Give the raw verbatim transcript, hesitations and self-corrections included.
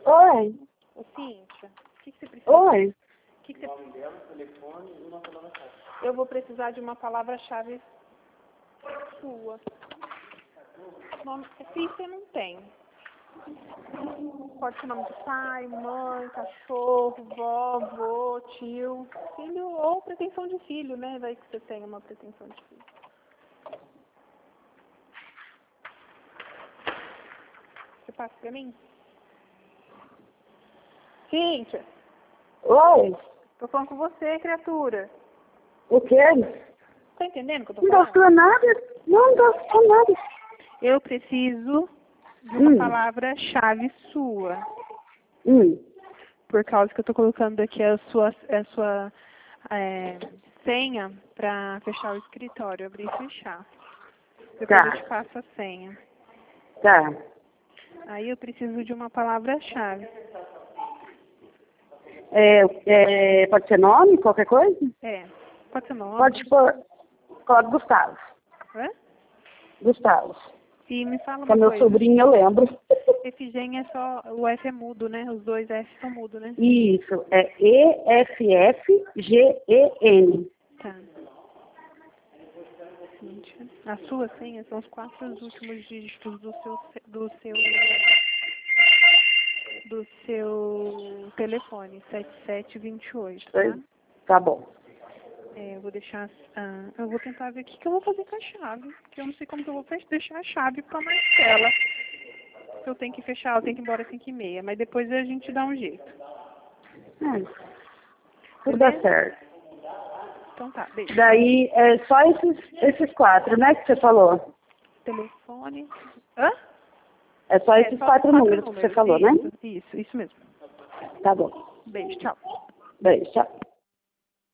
Oi. Ô, Cíntia, o que, que você precisa? Oi. O que, que você precisa? Eu vou precisar de uma palavra-chave sua. Nome... Filho você não tem. Pode ser nome de pai, mãe, cachorro, vó, avô, tio. Filho ou pretensão de filho, né? Vai que você tem uma pretensão de filho. Você passa pra mim? Cíntia, Oi. tô falando com você, criatura. O quê? Tá entendendo o que eu tô Não falando? gostou nada? Não gostou nada. Eu preciso de uma Hum. palavra-chave sua. Hum. Por causa que eu tô colocando aqui a sua, a sua é, senha pra fechar o escritório, abrir e fechar. Depois Tá. eu te passo a senha. Tá. Aí eu preciso de uma palavra-chave. É, é, pode ser nome, qualquer coisa? É, pode ser nome. Pode pôr. Pode Gustavo. Hã? Gustavo. E me fala Que é uma meu coisa. sobrinho, eu lembro. Efigênia é só, o F é mudo, né? Os dois F são mudo, né? Isso. É E F F G E N. Tá. Cíntia. A sua senha são os quatro últimos dígitos do seu, do seu, do seu telefone, sete sete dois oito, tá? Tá bom. É, eu vou deixar, ah, eu vou tentar ver o que, que eu vou fazer com a chave, porque eu não sei como que eu vou fech- deixar a chave pra Marcela. Eu tenho que fechar, eu tenho que ir embora às cinco e meia, mas depois a gente dá um jeito. É. Tudo dá certo. Então tá, beijo. Daí, é só esses, esses quatro, né, que você falou? Telefone. Hã? É só É, esses só quatro os números que você falou, né? Isso, isso, isso mesmo. Tá bom. Beijo, tchau. Beijo, tchau.